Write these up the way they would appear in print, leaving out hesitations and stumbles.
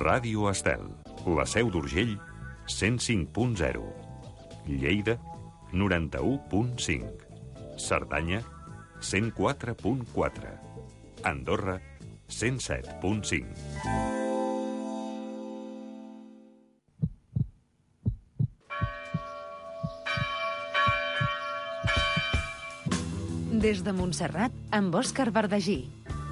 Ràdio Estel, la Seu d'Urgell, 105.0. Lleida, 91.5. Cerdanya, 104.4. Andorra, 107.5. Des de Montserrat, amb Òscar Bardagí.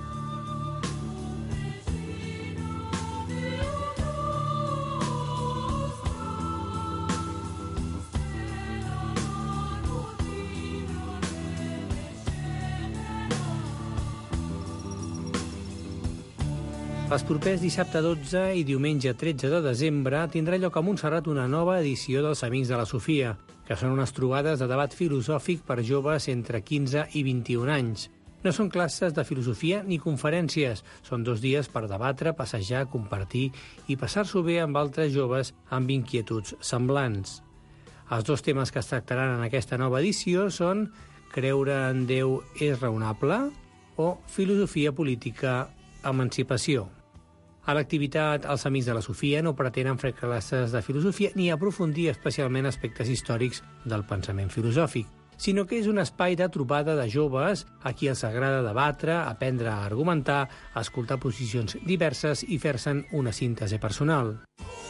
Els propers dissabte 12 i diumenge 13 de desembre tindrà lloc a Montserrat una nova edició dels Amics de la Sofia, que són unes trobades de debat filosòfic per joves entre 15 i 21 anys. No són classes de filosofia ni conferències, són 2 dies per debatre, passejar, compartir i passar-s'ho bé amb altres joves amb inquietuds semblants. Els 2 temes que es tractaran en aquesta nova edició són creure en Déu és raonable o filosofia política, emancipació. A l'activitat, els Amics de la Sofia no pretenen fer classes de filosofia ni aprofundir especialment aspectes històrics del pensament filosòfic, sinó que és un espai de trobada de joves a qui els agrada debatre, aprendre a argumentar, escoltar posicions diverses i fer-se'n una síntesi personal.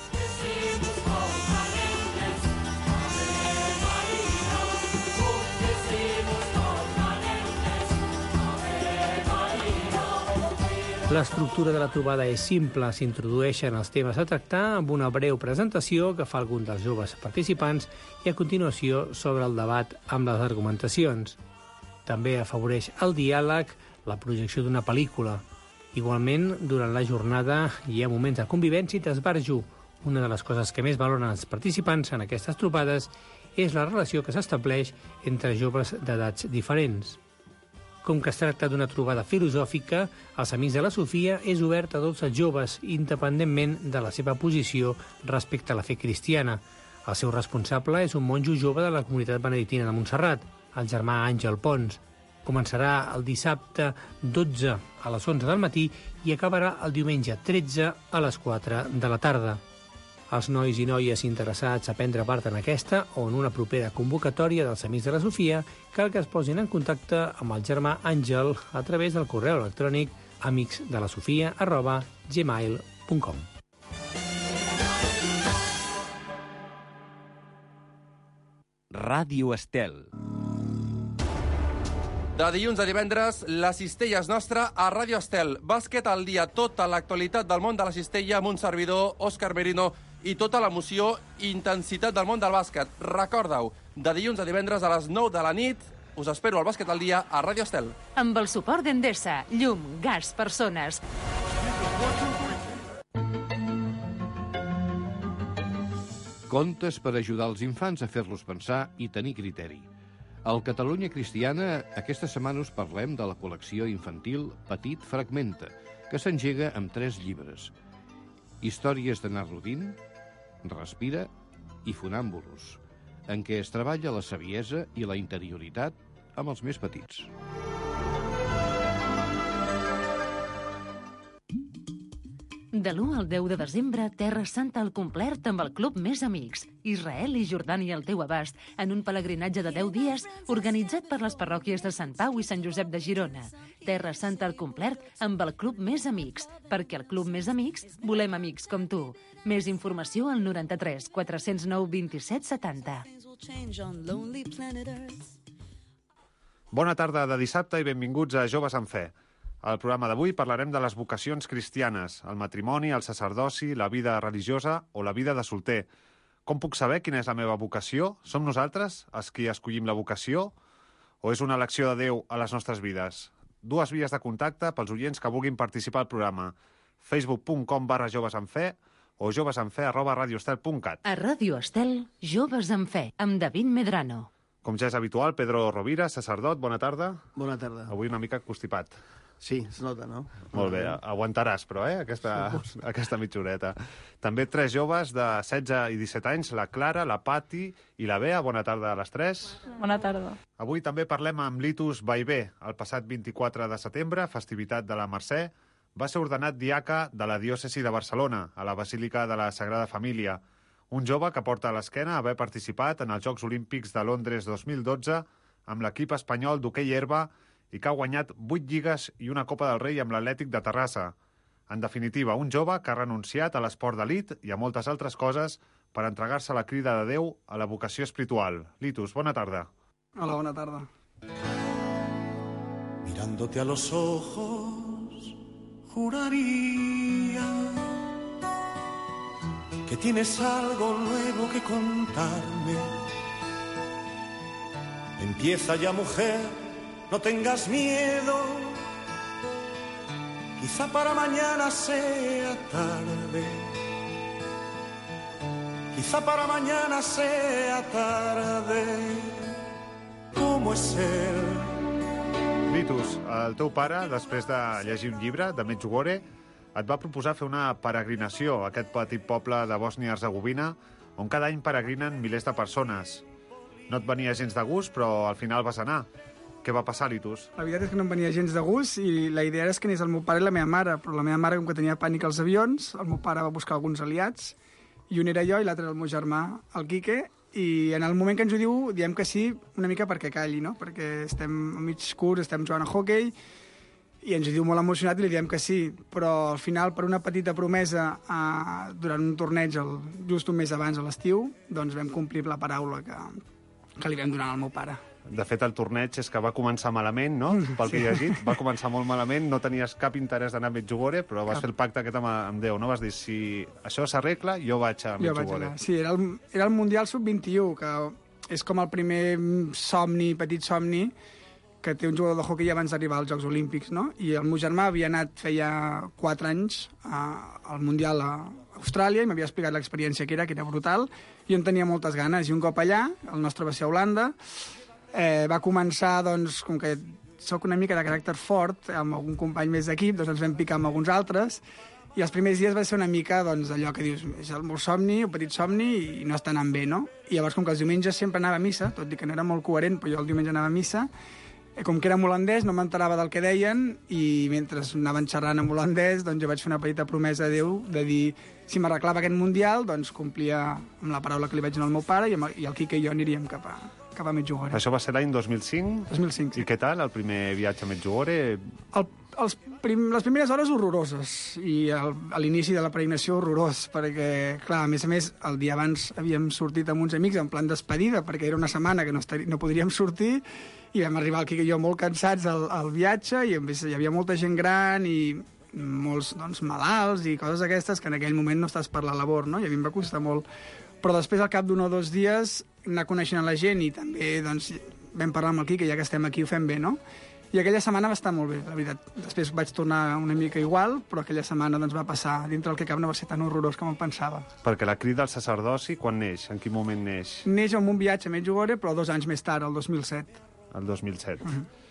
L'estructura de la trobada és simple, s'introdueixen els temes a tractar amb una breu presentació que fa algun dels joves participants i a continuació s'obre el debat amb les argumentacions. També afavoreix el diàleg, la projecció d'una pel·lícula. Igualment, durant la jornada hi ha moments de convivència i d'esbarjo. Una de les coses que més valoren els participants en aquestes trobades és la relació que s'estableix entre joves d'edats diferents. Com que es tracta d'una trobada filosòfica, els Amics de la Sofia és obert a tots els joves, independentment de la seva posició respecte a la fe cristiana. El seu responsable és un monjo jove de la comunitat benedictina de Montserrat, el germà Àngel Pons. Començarà el dissabte 12 a les 11 del matí i acabarà el diumenge 13 a les 4 de la tarda. Els nois i noies interessats a prendre part en aquesta o en una propera convocatòria dels Amics de la Sofia cal que es posin en contacte amb el germà Àngel a través del correu electrònic amicsdelasofia@gmail.com. Ràdio Estel. De dilluns a divendres, la cistella és nostra a Ràdio Estel. Bàsquet al dia, tota l'actualitat del món de la cistella amb un servidor, Òscar Merino, i tota l'emoció i intensitat del món del bàsquet. Recorda-ho, de dilluns a divendres a les 9 de la nit, us espero al Bàsquet al dia a Ràdio Estel. Amb el suport d'Endesa, llum, gas, persones. Contes per ajudar els infants a fer-los pensar i tenir criteri. Al Catalunya Cristiana, aquesta setmana us parlem de la col·lecció infantil Petit Fragmenta, que s'engega amb 3 llibres. Històries d'anar rodint, Respira i Funàmbulos, en què es treballa la saviesa i la interioritat amb els més petits. De l'1 al 10 de desembre, Terra Santa al complet amb el Club Més Amics. Israel i Jordània al teu abast, en un pelegrinatge de 10 dies organitzat per les parròquies de Sant Pau i Sant Josep de Girona. Terra Santa al complet amb el Club Més Amics, perquè al Club Més Amics volem amics com tu. Més informació al 93 409 27 70. Bona tarda de dissabte i benvinguts a Joves en Fe. Al programa d'avui parlarem de les vocacions cristianes, el matrimoni, el sacerdoci, la vida religiosa o la vida de solter. Com puc saber quina és la meva vocació? Som nosaltres els qui escollim la vocació? O és una elecció de Déu a les nostres vides? 2 vies de contacte pels oients que vulguin participar al programa. facebook.com/jovesenfe o jovesenfe@radioestel.cat. A Ràdio Estel, Joves en Fe, amb David Medrano. Com ja és habitual, Pedro Rovira, sacerdot, bona tarda. Bona tarda. Avui una mica constipat. Sí, es nota, no? Molt bé, aguantaràs, però, aquesta mitja horeta. També 3 joves de 16 i 17 anys, la Clara, la Pati i la Bea. Bona tarda a les 3. Bona tarda. Avui també parlem amb Litus Vaivé. El passat 24 de setembre, festivitat de la Mercè, va ser ordenat diaca de la diòcesi de Barcelona, a la Basílica de la Sagrada Família. Un jove que porta a l'esquena haver participat en els Jocs Olímpics de Londres 2012 amb l'equip espanyol d'hoquei herba i que ha guanyat 8 lligues i una Copa del Rei amb l'Atlètic de Terrassa. En definitiva, un jove que ha renunciat a l'esport d'elit i a moltes altres coses per entregar-se a la crida de Déu a la vocació espiritual. Litus, bona tarda. Hola, bona tarda. Mirándote a los ojos, juraría que tienes algo nuevo que contarme. Empieza ya, mujer, no tengas miedo. Quizá para mañana sea tarde. Quizá para mañana sea tarde. ¿Cómo es ser? Litus, el teu pare, després de llegir un llibre de Medjugorje, et va proposar fer una peregrinació a aquest petit poble de Bòsnia-Hercegovina, on cada any peregrinen milers de persones. No et venia gens de gust, però al final vas anar. Què va passar, Litus? La veritat és que no em venia gens de gust i la idea era que anés el meu pare i la meva mare, però la meva mare, com que tenia pànic als avions, el meu pare va buscar alguns aliats, i un era jo i l'altre era el meu germà, el Quique, i en el moment que ens ho diu diem que sí una mica perquè calli, no? Perquè estem a mig curs, estem jugant a hoquei, i ens ho diu molt emocionat i li diem que sí, però al final, per una petita promesa durant un torneig just un mes abans a l'estiu, doncs vam complir la paraula que li vam donar al meu pare. De fet, el torneig és que va començar malament, no? Pel que he llegit, va començar molt malament, no tenies cap interès d'anar a Medjugorje, però vas fer el pacte aquest amb Déu, no? Vas dir, si això s'arregla, jo vaig a Medjugorje. Sí, era el Mundial Sub-21, que és com el primer somni, petit somni, que té un jugador de hoquei abans d'arribar als Jocs Olímpics, no? I el meu germà havia anat feia 4 anys al Mundial a Austràlia i m'havia explicat l'experiència que era brutal, i jo en tenia moltes ganes. I un cop allà, el nostre va ser a Holanda, va començar, doncs, com que sóc una mica de caràcter fort, amb algun company més d'equip, doncs ens vam picar amb alguns altres, i els primers dies va ser una mica, doncs, allò que dius, és el meu somni, un petit somni, i no està anant bé, no? I llavors, com que els diumenges sempre anava a missa, tot i que no era molt coherent, però jo el diumenge anava a missa, com que era en holandès, no m'enterava del que deien, i mentre anaven xerrant en holandès, doncs jo vaig fer una petita promesa a Déu de dir, si m'arreglava aquest Mundial, doncs complia amb la paraula que li vaig donar al meu pare, i el Quique i jo aniríem cap a Medjugorje. Això va ser l'any 2005? 2005, sí. I què tal, el primer viatge a Medjugorje? Les primeres hores horroroses, i a l'inici de la peregrinació horrorós, perquè, clar, a més, el dia abans havíem sortit amb uns amics en plan despedida, perquè era una setmana que no podríem sortir, i vam arribar el Quique i jo molt cansats al viatge, i a més hi havia molta gent gran i molts, doncs, malalts i coses aquestes que en aquell moment no estàs per la labor, no? I a mi em va costar molt. Però després, al cap d'un o 2 dies, anar coneixent la gent i també, doncs, vam parlar amb el Quique, ja que estem aquí ho fem bé, no? I aquella setmana va estar molt bé, la veritat. Després vaig tornar una mica igual, però aquella setmana doncs, va passar, dintre el que cap no va ser tan horrorós com em pensava. Perquè la crida al sacerdoci, quan neix? En quin moment neix? Neix amb un viatge a Medjugorje, però 2 anys més tard, el 2007. El 2007.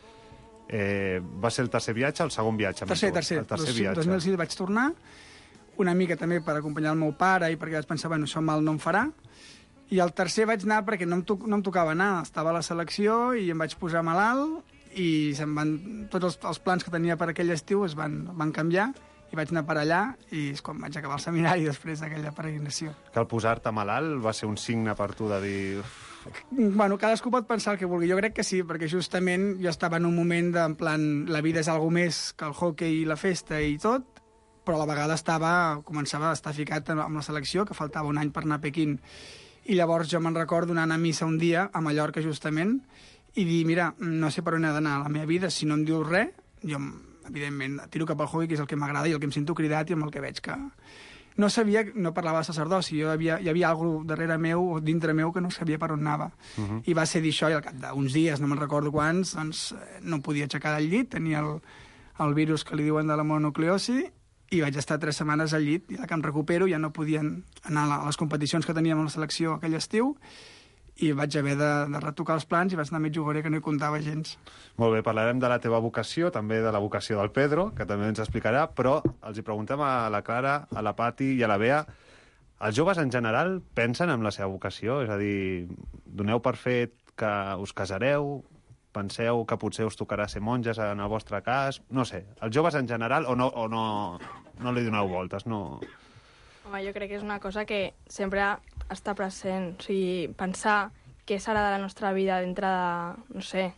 Va ser el tercer viatge o el segon viatge? Tercer. El tercer viatge. El 2006 vaig tornar, una mica també per acompanyar el meu pare i perquè vaig pensar, bueno, això mal no em farà. I el tercer vaig anar perquè no em tocava anar, estava a la selecció i em vaig posar malalt i tots els plans que tenia per aquell estiu es van canviar i vaig anar per allà i és quan vaig acabar el seminari després d'aquella peregrinació. Que al posar-te malalt va ser un signe per tu de dir... Bueno, cadascú pot pensar el que vulgui. Jo crec que sí, perquè justament jo estava en un moment de, en plan, la vida és alguna més que el hoquei i la festa i tot, però a la vegada començava a estar ficat amb la selecció, que faltava un any per anar a Pequín. I llavors jo me'n recordo anant a missa un dia, a Mallorca justament, i dir, mira, no sé per on he d'anar a la meva vida, si no em dius res, jo, evidentment, tiro cap al hoquei, que és el que m'agrada i el que em sento cridat i amb el que veig que... No sabia, no parlava de sacerdoci, hi havia alguna cosa darrere meu o dintre meu que no sabia per on anava. I va ser dir això i al cap d'uns dies, no me'n recordo quants, doncs no podia aixecar del llit, tenia el virus que li diuen de la mononucleosi, i vaig estar 3 setmanes al llit, i a la que em recupero ja no podien anar a les competicions que teníem a la selecció aquell estiu, i vaig haver de retocar els plans i vaig anar a Medjugorje, que no hi comptava gens. Molt bé, parlarem de la teva vocació, també de la vocació del Pedro, que també ens explicarà, però els hi preguntem a la Clara, a la Pati i a la Bea, els joves en general pensen en la seva vocació? És a dir, doneu per fet que us casareu, penseu que potser us tocarà ser monges en el vostre cas? No sé, els joves en general o no li doneu voltes? No... Home, jo crec que és una cosa que sempre està present. O sigui, pensar què serà de la nostra vida dintre de, no sé,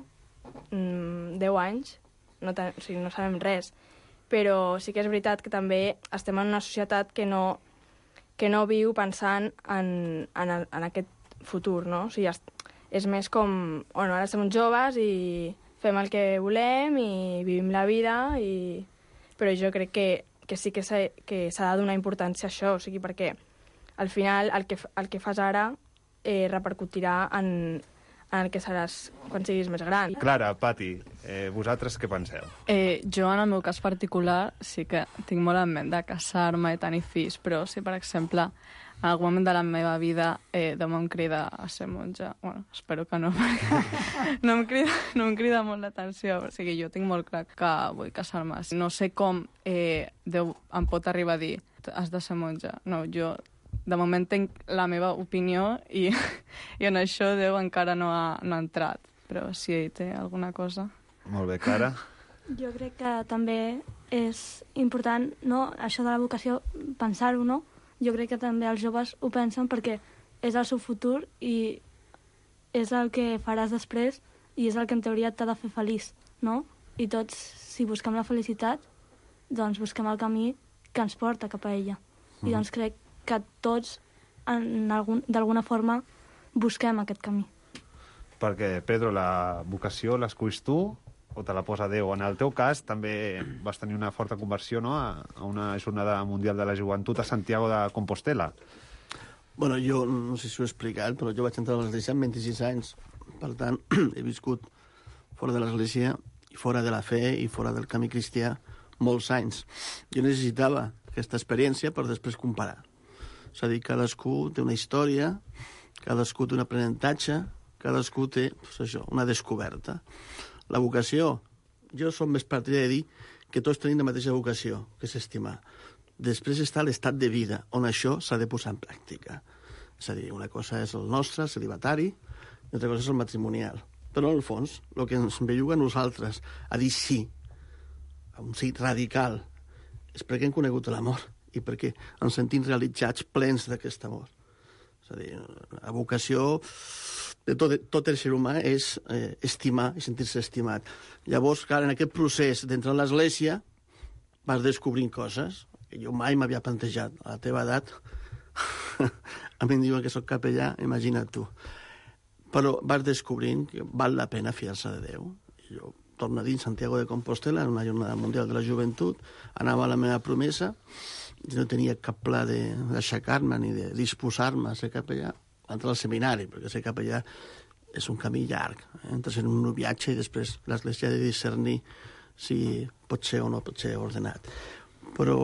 10 anys, no sabem res. Però sí que és veritat que també estem en una societat que no viu pensant en aquest futur, no? O sigui, és més com, bueno, ara som joves i fem el que volem i vivim la vida, però jo crec que sí que s'ha de donar importància a això, o sigui, perquè al final el que fas ara repercutirà en el que seràs quan siguis més gran. Clara, Pati, vosaltres què penseu? Jo, en el meu cas particular, sí que tinc molt en ment de casar-me i tenir fills, però si, per exemple, en algun moment de la meva vida demà em crida a ser monja, bueno, espero que no, perquè no em crida molt l'atenció. O sigui, jo tinc molt clar que vull casar-me. No sé com Déu em pot arribar a dir has de ser monja. No, jo de moment tinc la meva opinió i en això Déu encara no ha entrat. Però si ell té alguna cosa... Molt bé, Clara. Jo crec que també és important, no?, això de la vocació, pensar-ho, no? Jo crec que també els joves ho pensen perquè és el seu futur i és el que faràs després i és el que en teoria t'ha de fer feliç, no? I tots, si busquem la felicitat, doncs busquem el camí que ens porta cap a ella. I doncs crec que tots, d'alguna forma, busquem aquest camí. Perquè, Pedro, la vocació l'esculls tu o te la posa Déu? En el teu cas també vas tenir una forta conversió, no?, a una jornada mundial de la joventut a Santiago de Compostela. Bueno, jo no sé si ho he explicat, però jo vaig entrar a l'església amb 26 anys. Per tant, he viscut fora de l'església i fora de la fe i fora del camí cristià molts anys. Jo necessitava aquesta experiència per després comparar. És a dir, cadascú té una història, cadascú té un aprenentatge, cadascú té, doncs això, una descoberta. La vocació, jo som més partidari de dir que tots tenim la mateixa vocació, que és estimar. Després està l'estat de vida, on això s'ha de posar en pràctica. És a dir, una cosa és el nostre, celibatari, i altra cosa és el matrimonial. Però, en el fons, el que ens belluga a nosaltres a dir sí, a un sí radical, és perquè hem conegut l'amor i perquè ens sentim realitzats plens d'aquest amor. És a dir, la vocació de tot el ser humà és estimar i sentir-se estimat. Llavors, clar, en aquest procés d'entrar a l'església vas descobrint coses que jo mai m'havia plantejat. A la teva edat, a mi em diuen que soc capellà, imagina't tu. Però vas descobrint que val la pena fiar-se de Déu. I jo torno a dir, Santiago de Compostela, en una jornada mundial de la joventut, anava a la meva promesa, i no tenia cap pla d'aixecar-me ni de disposar-me a ser capellà, entrar al seminari, perquè ser capellà és un camí llarg. Entres en un viatge i després l'església ha de discernir si pot ser o no pot ser ordenat. Però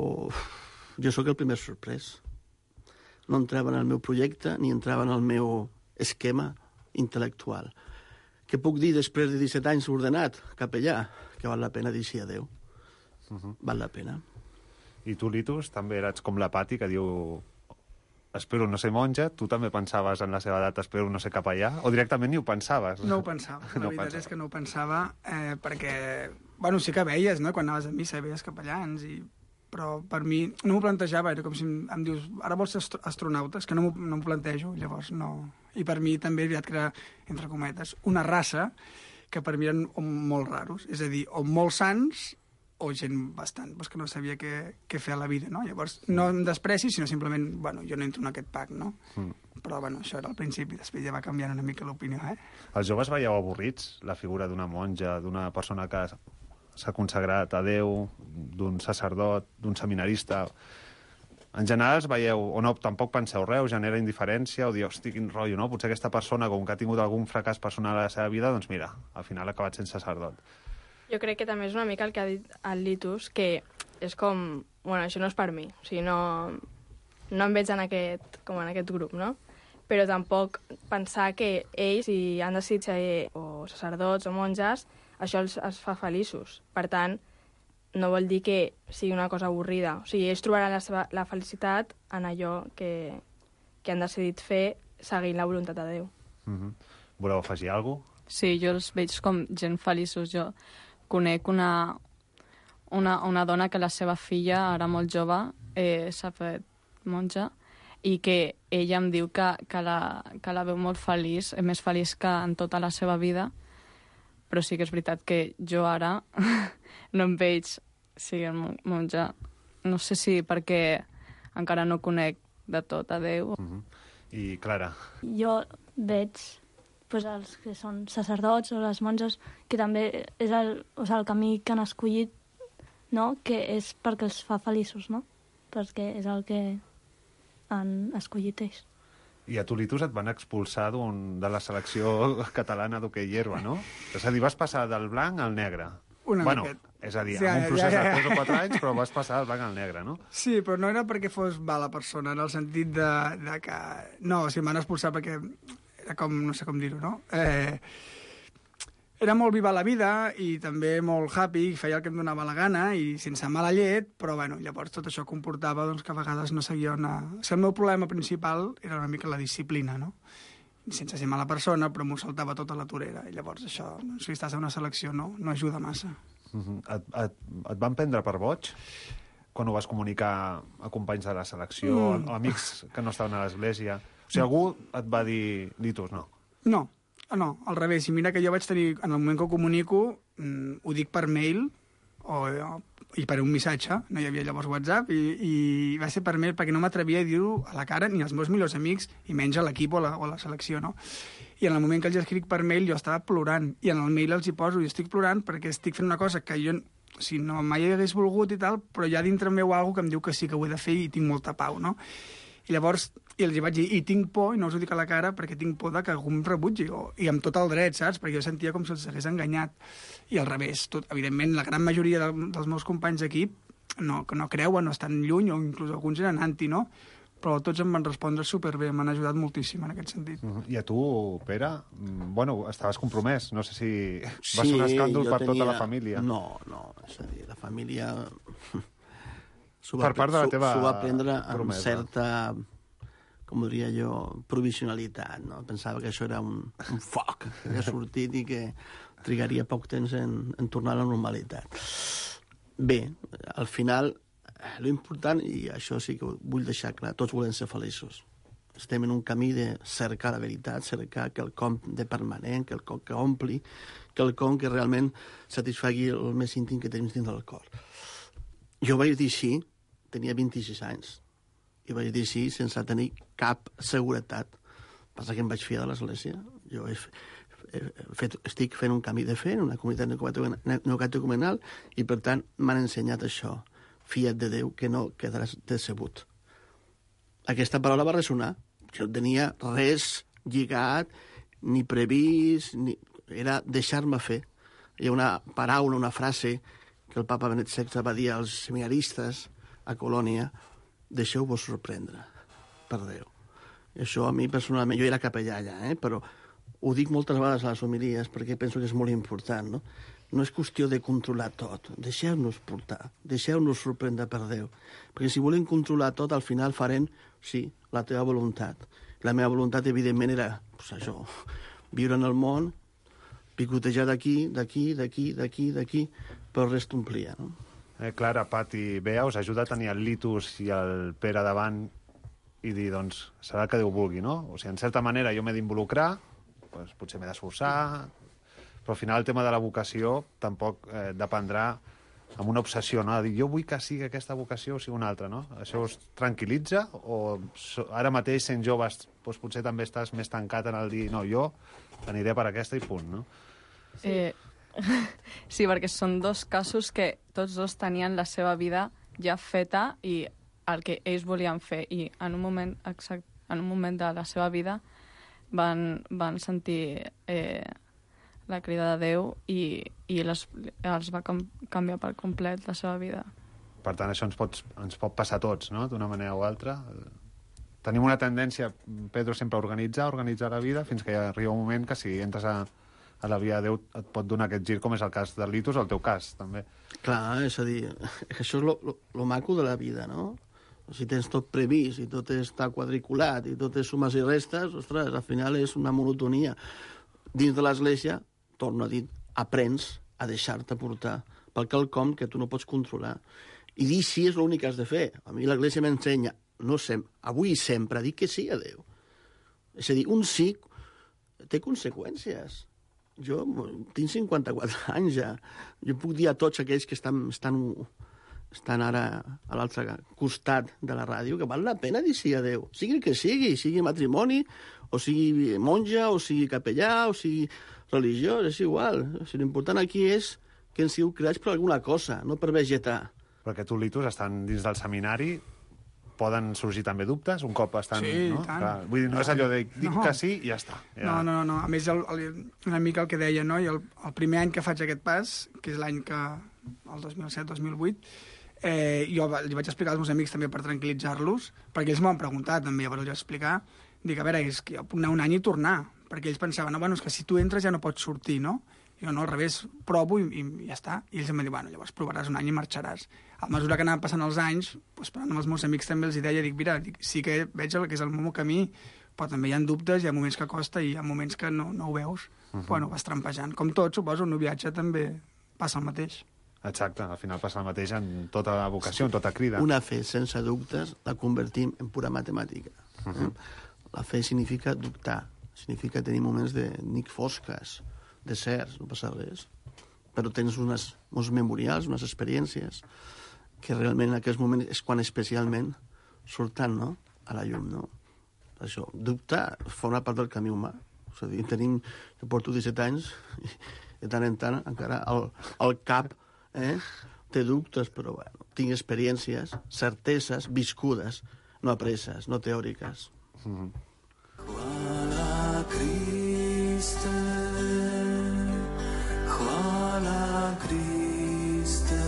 jo sóc el primer sorprès. No entrava en el meu projecte ni entrava en el meu esquema intel·lectual. Què puc dir després de 17 anys ordenat, capellà? Que val la pena dir sí a Déu. Val la pena. I tu, Litus, també eres com la Pati, que diu espero no ser monja. Tu també pensaves en la seva edat espero no ser capellà? O directament ni ho pensaves? No ho pensava. La veritat és que no ho pensava perquè, bueno, sí que veies, no?, quan anaves a missa veies capellans, però per mi no m'ho plantejava. Era com si em dius, ara vols ser astronauta? És que no m'ho plantejo, llavors no. I per mi també és veritat que era, entre cometes, una raça que per mi eren molt raros. És a dir, o molt sants o gent bastant, doncs que no sabia què fer a la vida, no? Llavors, no em despreci, sinó simplement, bueno, jo no entro en aquest pack, no? Però, bueno, això era al principi, després ja va canviant una mica l'opinió, Els joves veieu avorrits la figura d'una monja, d'una persona que s'ha consagrat a Déu, d'un sacerdot, d'un seminarista? En general els veieu, o no, tampoc penseu res, genera indiferència, o diu, hosti, quin rotllo, no? Potser aquesta persona, com que ha tingut algun fracàs personal a la seva vida, doncs mira, al final ha acabat sent sacerdot. Jo crec que també és una mica el que ha dit el Litus, que és com, bueno, això no és per mi, o sigui, no em veig en aquest grup, no? Però tampoc pensar que ells, si han decidit ser o sacerdots o monges, això els fa feliços. Per tant, no vol dir que sigui una cosa avorrida. O sigui, ells trobaran la felicitat en allò que han decidit fer seguint la voluntat de Déu. Voleu afegir alguna cosa? Sí, jo els veig com gent feliços. Jo conec una dona que la seva filla, ara molt jove, s'ha fet monja, i que ella em diu que la veu molt feliç, més feliç que en tota la seva vida, però sí que és veritat que jo ara no em veig siguent monja. No sé si perquè encara no conec de tot a Déu. I Clara? Jo veig els que són sacerdots o les monges, que també és el camí que han escollit, no? Que és perquè els fa feliços, no? Perquè és el que han escollit ells. I a tu, Litus, et van expulsar de la selecció catalana d'hoquei herba, no? És a dir, vas passar del blanc al negre. És a dir, en un procés de 3 o 4 anys, però vas passar del blanc al negre, no? Sí, però no era perquè fos mala persona, en el sentit de que... No, o sigui, m'han expulsat perquè era com... no sé com dir-ho, no? Era molt viva la vida i també molt happy, feia el que em donava la gana i sense mala llet, però bueno, llavors tot això comportava doncs, que a vegades no seguia una... O sigui, el meu problema principal era una mica la disciplina, no? Sense ser mala persona, però m'ho saltava tota la torera. I llavors això, si estàs a una selecció, no ajuda massa. Et van prendre per boig quan ho vas comunicar a companys de la selecció, o amics que no estaven a l'església? O sigui, algú et va dir, Litus, no? No, al revés. I mira que jo vaig tenir, en el moment que ho comunico, ho dic per mail i per un missatge, no hi havia llavors WhatsApp, i va ser per mail perquè no m'atrevia a dir-ho a la cara ni als meus millors amics, i menys a l'equip o a la selecció, no? I en el moment que els escric per mail jo estava plorant, i en el mail els hi poso i estic plorant perquè estic fent una cosa que jo no mai hagués volgut i tal, però hi ha dintre meu alguna que em diu que sí que ho he de fer i tinc molta pau, no? I llavors els hi vaig dir, i tinc por, i no us ho dic a la cara, perquè tinc por que algú em rebutgi, i amb tot el dret, saps? Perquè jo sentia com si els hagués enganyat. I al revés, evidentment, la gran majoria dels meus companys d'equip no creuen, no estan lluny, o inclús alguns eren anti, no? Però tots em van respondre superbé, m'han ajudat moltíssim en aquest sentit. I a tu, Pere, estaves compromès, no sé si va ser un escàndol per tota la família. No, és a dir, la família... S'ho va prendre amb certa, com diria jo, provisionalitat, no? Pensava que això era un foc que havia sortit i que trigaria poc temps en tornar a la normalitat. Bé, al final, l'important, i això sí que ho vull deixar clar, tots volem ser feliços. Estem en un camí de cercar la veritat, cercar quelcom de permanent, quelcom que ompli, quelcom que realment satisfagui el més íntim que tenim dins del cor. Jo vaig dir sí, tenia 26 anys, i vaig dir sí sense tenir cap seguretat. Passa que em vaig fiar de l'Església. Jo estic fent un camí de fe en una comunitat neocatecumenal i, per tant, m'han ensenyat això. Fia't de Déu, que no quedaràs decebut. Aquesta paraula va ressonar. Jo no tenia res lligat, ni previst, era deixar-me fer. Hi ha una paraula, una frase que el papa Benet XVI va dir als seminaristes a Colònia: deixeu-vos sorprendre per Déu. I això a mi personalment, jo era capellà allà, però ho dic moltes vegades a les homilies perquè penso que és molt important, no? No és qüestió de controlar tot, deixeu-nos portar, deixeu-nos sorprendre per Déu, perquè si volem controlar tot, al final farem, sí, la teva voluntat. La meva voluntat, evidentment, era, això, viure en el món, picotejar d'aquí, però res t'omplia, no? Clara, Pat i Bea, us ajuda a tenir el Litus i el Pere davant i dir, doncs, serà el que Déu vulgui, no? O sigui, en certa manera jo m'he d'involucrar, doncs potser m'he d'esforçar, però al final el tema de la vocació tampoc dependrà amb una obsessió, no? De dir, jo vull que sigui aquesta vocació o sigui una altra, no? Això us tranquil·litza o ara mateix, sent joves, doncs potser també estàs més tancat en el dir, no, jo aniré per aquesta i punt, no? Sí, perquè són dos casos que tots dos tenien la seva vida ja feta i el que ells volien fer, i en un moment de la seva vida van sentir la crida de Déu i els va canviar per complet la seva vida. Per tant, això ens pot passar a tots, no?, d'una manera o altra. Tenim una tendència, Pedro, sempre a organitzar la vida, fins que arriba un moment que si entres a la via de Déu et pot donar aquest gir, com és el cas del Litus, o el teu cas, també. Clar, és a dir, això és lo maco de la vida, no? Si tens tot previst i tot està quadriculat i tot és sumes i restes, ostres, al final és una monotonia. dins de l'Església, torno a dir, aprens a deixar-te portar pel quelcom que tu no pots controlar. I dir sí és l'únic que has de fer. A mi l'Església m'ensenya, no sempre, avui i sempre, a dir que sí a Déu. És a dir, un sí té conseqüències. Jo tinc 54 anys ja. Jo puc dir a tots aquells que estan ara a l'altre costat de la ràdio que val la pena dir sí a Déu. Sigui el que sigui matrimoni, o sigui monja, o sigui capellà, o sigui religiós, és igual. L'important aquí és que ens sigueu creats per alguna cosa, no per vegetar. Perquè tu, Litus, estan dins del seminari, poden sorgir també dubtes un cop estan... Sí, no? i tant. Clar, vull dir, no és allò de dic que sí i ja està. Ja. No. A més, una mica el que deia, no? I el primer any que faig aquest pas, que és l'any que... el 2007-2008, jo li vaig explicar als meus amics també per tranquil·litzar-los, perquè ells m'ho han preguntat també, llavors jo vaig explicar, dic, a veure, és que jo puc anar un any i tornar, perquè ells pensaven, no, bueno, és que si tu entres ja no pots sortir, no? Jo no, al revés, provo i ja està. I ells em van dir, bueno, llavors provaràs un any i marxaràs. A mesura que anaven passant els anys, doncs, parlant amb els meus amics també els deia, dic, mira, sí que veig el que és el meu camí, però també hi ha dubtes, hi ha moments que costa i hi ha moments que no ho veus. Bueno, vas trampejant. Com tot, suposo, en un viatge també passa el mateix. Exacte, al final passa el mateix en tota la vocació, en tota crida. Una fe sense dubtes la convertim en pura matemàtica. La fe significa dubtar, significa tenir moments de nit fosques, deserts, no passa res. Però tens uns memorials, unes experiències, que realment en aquests moments és quan especialment surten, no?, a la llum, no? Això, dubtar forma part del camí humà. És a dir, jo porto 17 anys i de tant en tant encara el cap té dubtes, però bueno, tinc experiències, certeses, viscudes, no apreses, no teòriques. Chwala Christe, chwala Christe,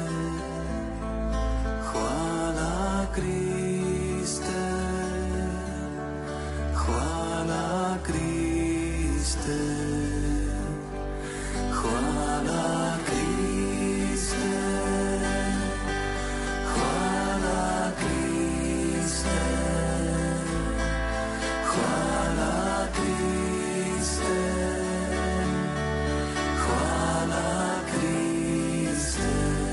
chwala Christe, chwala Christe, chwala Christe, chwala Christe, chwala Christe, chwala Christe,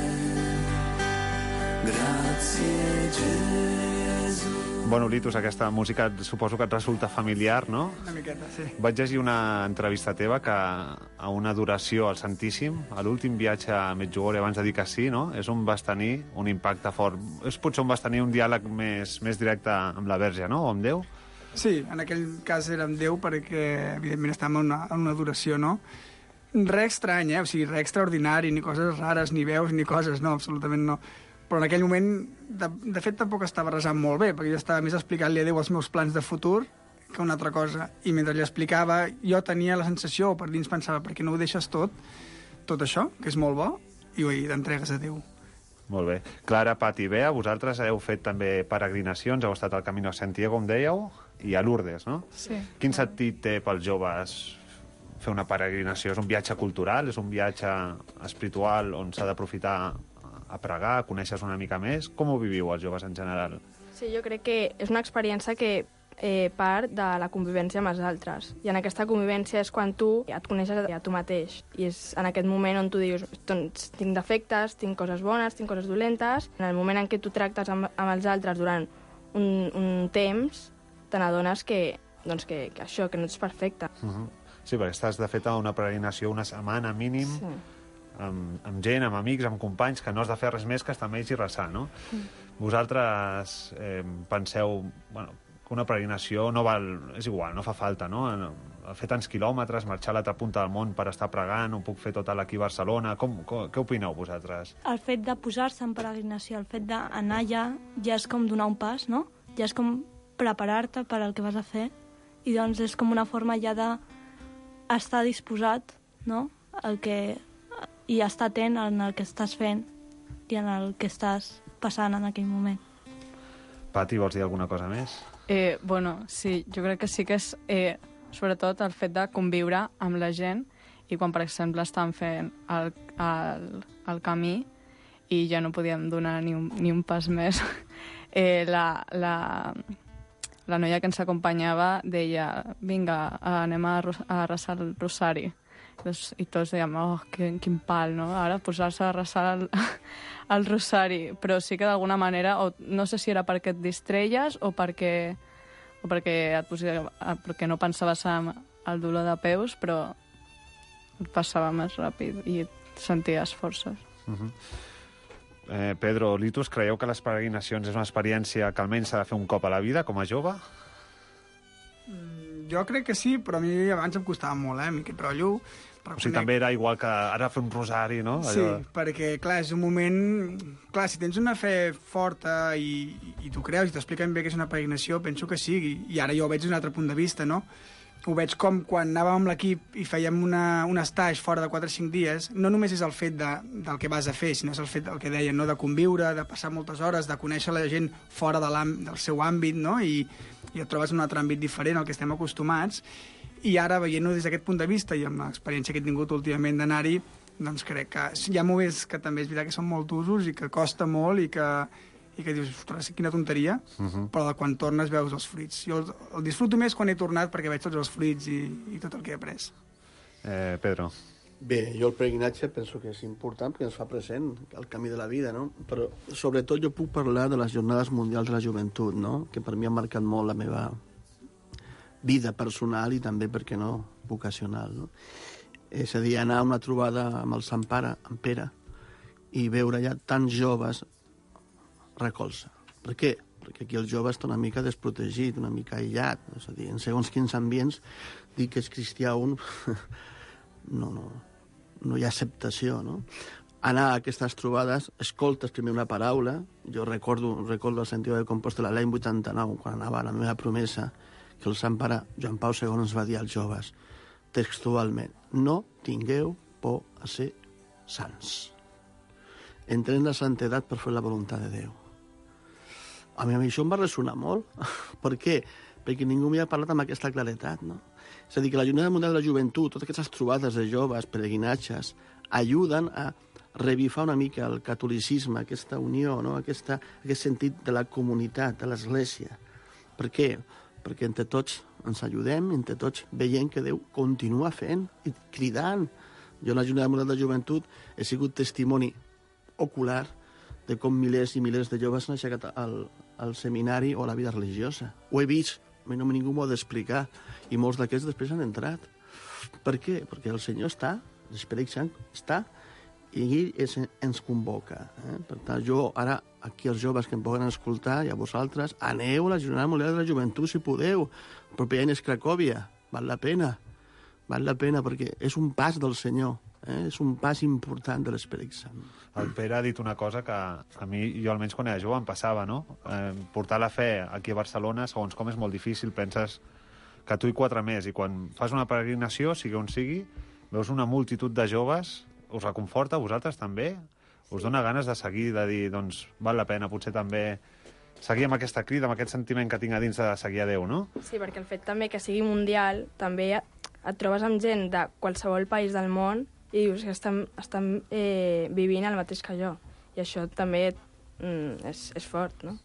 grazie Gesù. Bueno, Litus, aquesta música suposo que et resulta familiar, no? Una miqueta, sí. Vaig llegir una entrevista teva que a una adoració al Santíssim, a l'últim viatge a Medjugorje abans de dir que sí, no? És on vas tenir un impacte fort. És potser on vas tenir un diàleg més directe amb la Verge, no? O amb Déu? Sí, en aquell cas era amb Déu perquè, evidentment, estàvem en una adoració, no? Res estrany, O sigui, res extraordinari, ni coses rares, ni veus, ni coses, no, absolutament no. Però en aquell moment, de fet, tampoc estava resant molt bé, perquè jo estava més explicant-li a Déu els meus plans de futur que una altra cosa. I mentre li explicava, jo tenia la sensació, per dins pensava, per què no ho deixes tot això, que és molt bo, i ho t'entregues a Déu. Molt bé. Clara, Pat i Bea, vosaltres heu fet també peregrinacions, heu estat al Camino de Santiago, com dèieu, i a Lourdes, no? Sí. Quin sentit té pels joves fer una peregrinació? És un viatge cultural? És un viatge espiritual on s'ha d'aprofitar a pregar, coneixes una mica més? Com ho viviu els joves en general? Sí, jo crec que és una experiència que part de la convivència amb els altres. I en aquesta convivència és quan tu et coneixes a tu mateix. I és en aquest moment on tu dius, doncs, tinc defectes, tinc coses bones, tinc coses dolentes. En el moment en què tu tractes amb els altres durant un temps, te n'adones que això, que no ets perfecte. Sí, perquè estàs, de fet, a una peregrinació una setmana mínim, sí, amb gent, amb amics, amb companys, que no has de fer res més que estar amb ells i resar, no? Vosaltres penseu, bueno, que una peregrinació no val, és igual, no fa falta, no? Fer tants quilòmetres, marxar a l'altra punta del món per estar pregant, ho puc fer tot aquí a Barcelona. Què opineu vosaltres? El fet de posar-se en peregrinació, el fet d'anar allà, ja és com donar un pas, no? Ja és com preparar-te per al que vas a fer, i doncs és com una forma ja d'estar disposat, no? I estar atent en el que estàs fent i en el que estàs passant en aquell moment. Pati, vols dir alguna cosa més? Bueno, sí, jo crec que sí que és sobretot el fet de conviure amb la gent, i quan, per exemple, estan fent el camí i ja no podíem donar ni un pas més, la la noia que ens acompanyava deia, vinga, anem a resar el rosari. I tots dèiem, quin pal, no? Ara posar-se a resar el rosari. Però sí que d'alguna manera, no sé si era perquè et distreies o perquè no pensaves en el dolor de peus, però et passava més ràpid i senties forces. Pedro, Litus, creieu que les peregrinacions és una experiència que almenys s'ha de fer un cop a la vida, com a jove? Jo crec que sí, però a mi abans em costava molt, aquest rotllo. O sigui, també era igual que ara fer un rosari, no? Sí, perquè, clar, és un moment... Clar, si tens una fe forta i t'ho creus i t'expliquen bé que és una peregrinació, penso que sí, i ara jo ho veig des d'un altre punt de vista, no? Ho veig com quan anàvem amb l'equip i fèiem un estatge fora de 4 o 5 dies, no només és el fet del que vas a fer, sinó és el fet del que deien, no? De conviure, de passar moltes hores, de conèixer la gent fora del seu àmbit, no? I et trobes en un altre àmbit diferent al que estem acostumats. I ara, veient-ho des d'aquest punt de vista i amb l'experiència que he tingut últimament d'anar-hi, doncs crec que hi ha moments que també és veritat que són molt usos i que costa molt i que dius, ostres, quina tonteria, però quan tornes veus els fruits. Jo el disfruto més quan he tornat perquè veig tots els fruits i tot el que he après. Pedro. Bé, jo el peregrinatge penso que és important perquè ens fa present el camí de la vida, no? Però sobretot jo puc parlar de les Jornades Mundials de la Joventut, no? Que per mi han marcat molt la meva vida personal i també, per què no, vocacional, no? És a dir, anar a una trobada amb el Sant Pare, amb Pere, i veure ja tants joves recolza. Per què? Perquè aquí el jove està una mica desprotegit, una mica aïllat. És a dir, en segons quins ambients, dir que és cristià un... no hi ha acceptació, no? Anar a aquestes trobades, escoltes primer una paraula. Jo recordo el Santiago de Compostela l'any 89, quan anava a la meva promesa, que el Sant Pare Joan Pau II ens va dir als joves, textualment, no tingueu por a ser sants. Entrem en la santedat per fer la voluntat de Déu. A mi això em va ressonar molt. Per què? Perquè ningú m'hi ha parlat amb aquesta claretat, no? És a dir, que la Jornada Mundial de la Joventut, totes aquestes trobades de joves, peregrinatges, ajuden a revifar una mica el catolicisme, aquesta unió, no? Aquest sentit de la comunitat, de l'Església. Per què? Perquè entre tots ens ajudem, entre tots veiem que Déu continua fent i cridant. Jo en la Jornada Mundial de la Joventut he sigut testimoni ocular de com milers i milers de joves han aixecat al seminari o a la vida religiosa. Ho he vist, ningú m'ho ha d'explicar, i molts d'aquests després han entrat. Per què? Perquè el Senyor està, l'Esperit Sant està, i ell ens convoca. Per tant, jo ara, aquí els joves que em poden escoltar, i a vosaltres, aneu a la Jornada Mundial de la Joventut, si podeu. El proper any és Cracòvia. Val la pena, perquè és un pas del Senyor. És un pas important de l'Esperit Sant. El Pere ha dit una cosa que a mi, jo almenys quan era jove, em passava, no? Portar la fe aquí a Barcelona, segons com és molt difícil, penses que tu i 4 més, i quan fas una peregrinació, sigui on sigui, veus una multitud de joves, us reconforta a vosaltres també? Us dona ganes de seguir, de dir, doncs, val la pena, potser també seguir amb aquesta crida, amb aquest sentiment que tinc a dins de seguir a Déu, no? Sí, perquè el fet també que sigui mundial, també et trobes amb gent de qualsevol país del món i dius que estan vivint el mateix que jo. I això també és fort, no?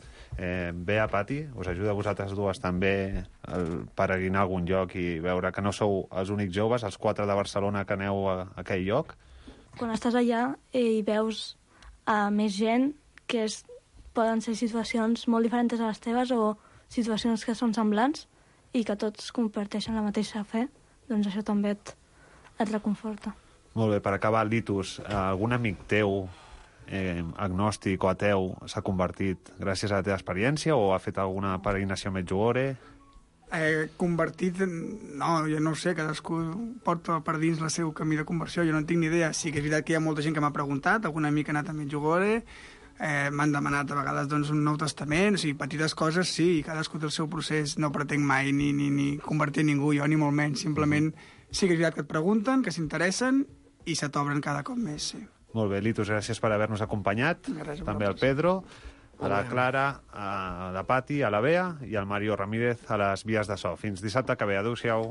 Bé, a Pati, us ajuda a vosaltres dues també a peregrinar a algun lloc i veure que no sou els únics joves, els 4 de Barcelona que aneu a aquell lloc? Quan estàs allà i veus més gent que poden ser situacions molt diferents a les teves o situacions que són semblants i que tots comparteixen la mateixa fe, doncs això també et reconforta. Molt bé, per acabar, Litus, algun amic teu agnòstic o ateu s'ha convertit gràcies a la teva experiència o ha fet alguna peregrinació Medjugorje? Convertit, no, jo no ho sé, cadascú porta per dins el seu camí de conversió, jo no en tinc ni idea. Sí que és veritat que hi ha molta gent que m'ha preguntat, algun amic ha anat a Medjugorje, m'han demanat a vegades doncs, un Nou Testament, o sigui, petites coses, sí, cadascú té el seu procés, no pretenc mai ni convertir ningú, jo ni molt menys, simplement sí que és veritat que et pregunten, que s'interessen i se t'obren cada cop més, sí. Molt bé, Litus, gràcies per haver-nos acompanyat, també al Pedro, a la Clara, a la Pati, a la Bea i al Mario Ramírez a les vies de so. Fins dissabte que ve. Adéu-siau.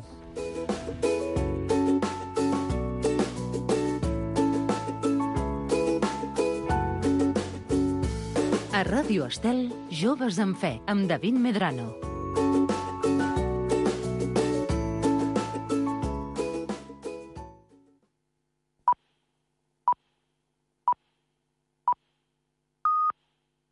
A Ràdio Estel, Joves amb Fe, amb David Medrano.